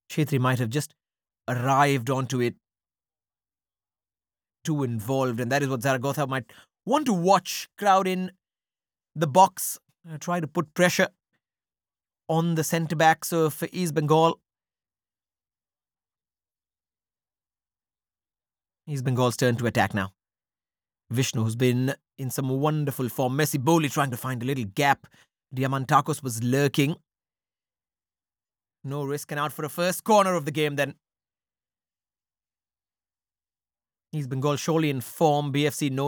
Chetri might have just arrived onto it too involved, and that is what Zaragoza might want to watch. Crowd in the box, try to put pressure on the centre backs of East Bengal. East Bengal's turn to attack now. Vishnu, who's been in some wonderful form. Messi Bowley trying to find a little gap. Diamantakos was lurking. No risk, and out for a first corner of the game then. East Bengal surely in form. BFC no